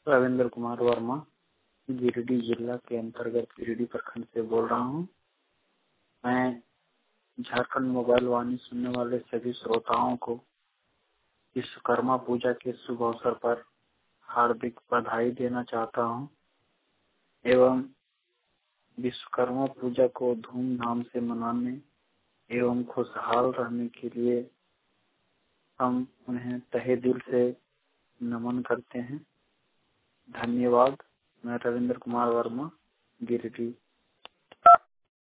रविंद्र कुमार वर्मा गिरिडीह जिला के अंतर्गत गिरिडीह प्रखंड से बोल रहा हूँ। मैं झारखंड मोबाइल वाणी सुनने वाले सभी श्रोताओं को विश्वकर्मा पूजा के शुभ अवसर पर हार्दिक बधाई देना चाहता हूँ एवं विश्वकर्मा पूजा को धूमधाम से मनाने एवं खुशहाल रहने के लिए हम उन्हें तहे दिल से नमन करते हैं। धन्यवाद। मैं रविंद्र कुमार वर्मा गिरिडीह।